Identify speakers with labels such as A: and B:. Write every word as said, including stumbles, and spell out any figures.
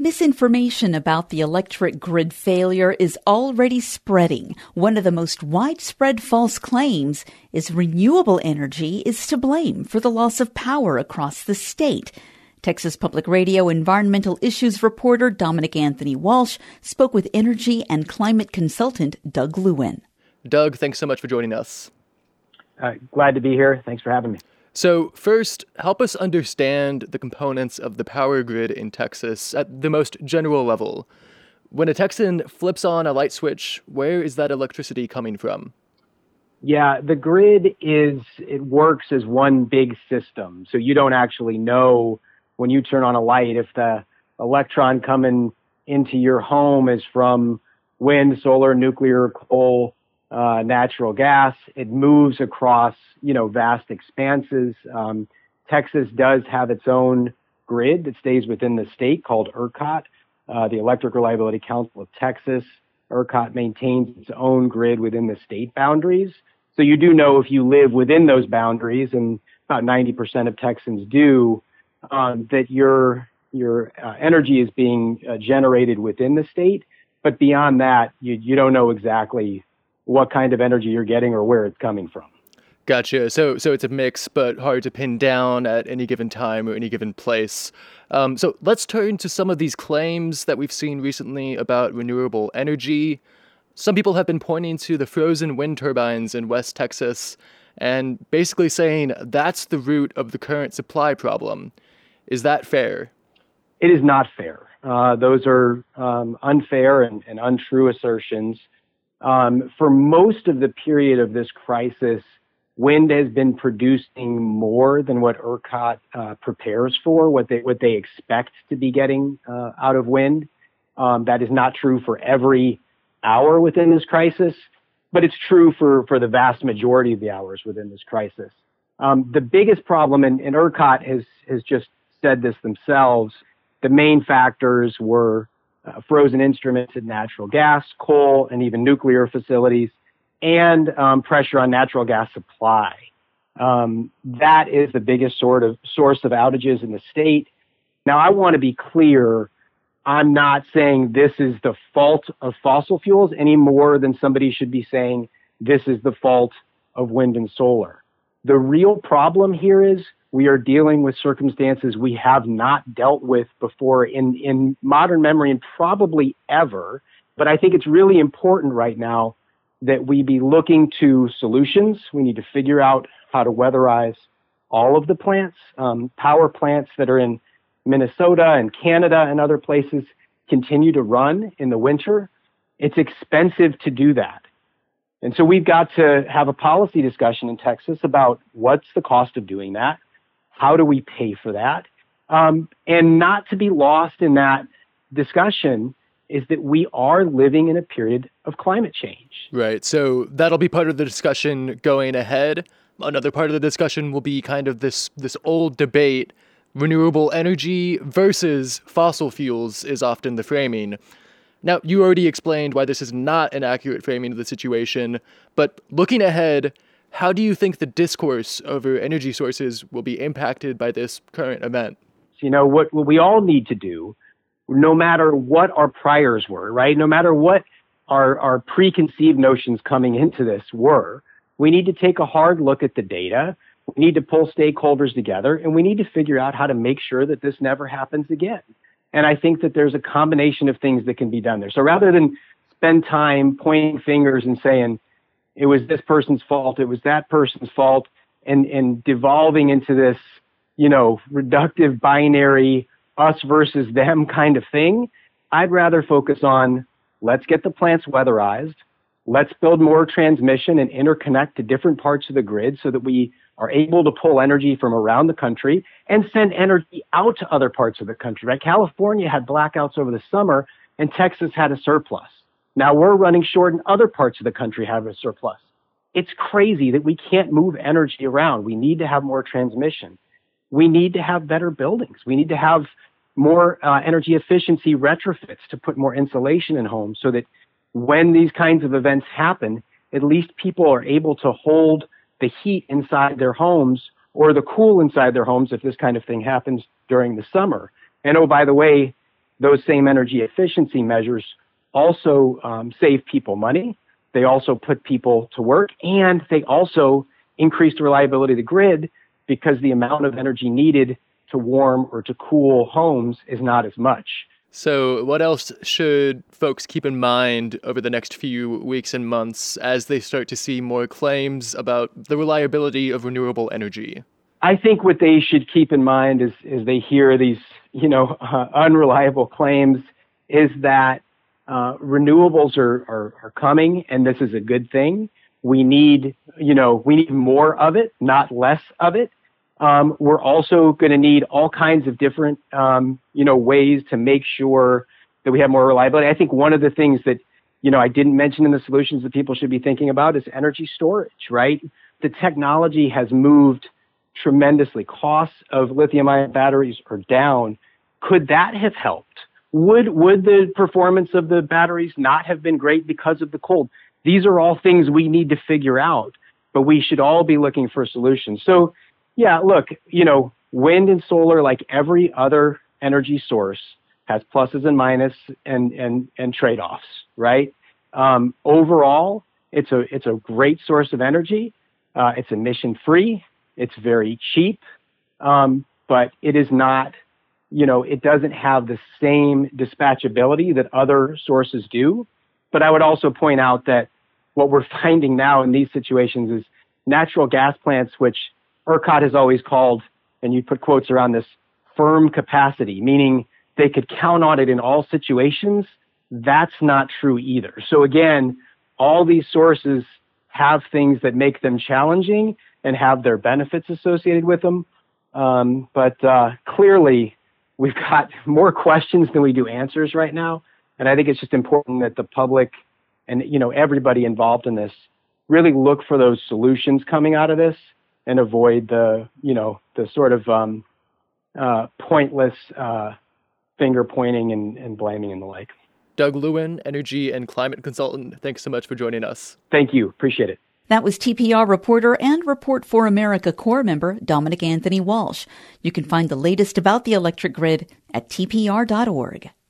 A: Misinformation about the electric grid failure is already spreading. One of the most widespread false claims is renewable energy is to blame for the loss of power across the state. Texas Public Radio environmental issues reporter Dominic Anthony Walsh spoke with energy and climate consultant Doug Lewin.
B: Doug, thanks so much for joining us.
C: Uh, glad to be here. Thanks for having me.
B: So first, help us understand the components of the power grid in Texas at the most general level. When a Texan flips on a light switch, where is that electricity coming from?
C: Yeah, the grid is, it works as one big system. So you don't actually know when you turn on a light if the electron coming into your home is from wind, solar, nuclear, coal, uh, natural gas. It moves across, you know, vast expanses. Um, Texas does have its own grid that stays within the state called ERCOT, uh, the Electric Reliability Council of Texas. ERCOT maintains its own grid within the state boundaries. So you do know if you live within those boundaries, and about ninety percent of Texans do, um, that your your uh, energy is being uh, generated within the state. But beyond that, you, you don't know exactly what kind of energy you're getting or where it's coming from.
B: Gotcha. So so it's a mix, but hard to pin down at any given time or any given place. Um, so let's turn to some of these claims that we've seen recently about renewable energy. Some people have been pointing to the frozen wind turbines in West Texas and basically saying that's the root of the current supply problem. Is that fair?
C: It is not fair. Uh, those are um, unfair and, and untrue assertions. Um, for most of the period of this crisis, wind has been producing more than what ERCOT uh, prepares for, what they what they expect to be getting uh, out of wind. Um, that is not true for every hour within this crisis, but it's true for, for the vast majority of the hours within this crisis. Um, the biggest problem, and, and ERCOT has, has just said this themselves, the main factors were uh, frozen instruments in natural gas, coal, and even nuclear facilities, and um, pressure on natural gas supply. Um, that is the biggest sort of source of outages in the state. Now, I want to be clear. I'm not saying this is the fault of fossil fuels any more than somebody should be saying this is the fault of wind and solar. The real problem here is we are dealing with circumstances we have not dealt with before in, in modern memory and probably ever. But I think it's really important right now that we be looking to solutions. We need to figure out how to weatherize all of the plants. Um, power plants that are in Minnesota and Canada and other places continue to run in the winter. It's expensive to do that. And so we've got to have a policy discussion in Texas about what's the cost of doing that? How do we pay for that? Um, and not to be lost in that discussion is that we are living in a period of climate change.
B: Right. So that'll be part of the discussion going ahead. Another part of the discussion will be kind of this this old debate. Renewable energy versus fossil fuels is often the framing. Now, you already explained why this is not an accurate framing of the situation, but looking ahead, how do you think the discourse over energy sources will be impacted by this current event?
C: You know, what, what we all need to do, no matter what our priors were, right? No matter what our, our preconceived notions coming into this were, we need to take a hard look at the data. We need to pull stakeholders together, and we need to figure out how to make sure that this never happens again. And I think that there's a combination of things that can be done there. So rather than spend time pointing fingers and saying, it was this person's fault, it was that person's fault, and, and devolving into this, you know, reductive binary us versus them kind of thing, I'd rather focus on let's get the plants weatherized, let's build more transmission and interconnect to different parts of the grid so that we are able to pull energy from around the country and send energy out to other parts of the country. Right? California had blackouts over the summer, and Texas had a surplus. Now we're running short, and other parts of the country have a surplus. It's crazy that we can't move energy around. We need to have more transmission. We need to have better buildings. We need to have more uh, energy efficiency retrofits to put more insulation in homes so that when these kinds of events happen, at least people are able to hold the heat inside their homes or the cool inside their homes if this kind of thing happens during the summer. And oh, by the way, those same energy efficiency measures also um, save people money. They also put people to work, and they also increase the reliability of the grid because the amount of energy needed to warm or to cool homes is not as much.
B: So what else should folks keep in mind over the next few weeks and months as they start to see more claims about the reliability of renewable energy?
C: I think what they should keep in mind is, is they hear these, you know, uh, unreliable claims is that uh, renewables are, are, are coming, and this is a good thing. We need, you know, we need more of it, not less of it. Um, we're also going to need all kinds of different, um, you know, ways to make sure that we have more reliability. I think one of the things that, you know, I didn't mention in the solutions that people should be thinking about is energy storage, right? The technology has moved tremendously. Costs of lithium-ion batteries are down. Could that have helped? Would, would the performance of the batteries not have been great because of the cold? These are all things we need to figure out, but we should all be looking for solutions. So, yeah, look, you know, wind and solar, like every other energy source, has pluses and minuses and, and, and trade-offs, right? Um, overall, it's a, it's a great source of energy. Uh, it's emission-free. It's very cheap, um, but it is not, you know, it doesn't have the same dispatchability that other sources do. But I would also point out that what we're finding now in these situations is natural gas plants, which ERCOT has always called, and you put quotes around this, firm capacity, meaning they could count on it in all situations. That's not true either. So again, all these sources have things that make them challenging and have their benefits associated with them. Um, but uh, clearly, we've got more questions than we do answers right now. And I think it's just important that the public and, you know, everybody involved in this really look for those solutions coming out of this and avoid the, you know, the sort of um, uh, pointless uh, finger pointing and, and blaming and the like.
B: Doug Lewin, energy and climate consultant, thanks so much for joining us.
C: Thank you. Appreciate it.
A: That was T P R reporter and Report for America Corps member Dominic Anthony Walsh. You can find the latest about the electric grid at T P R dot org.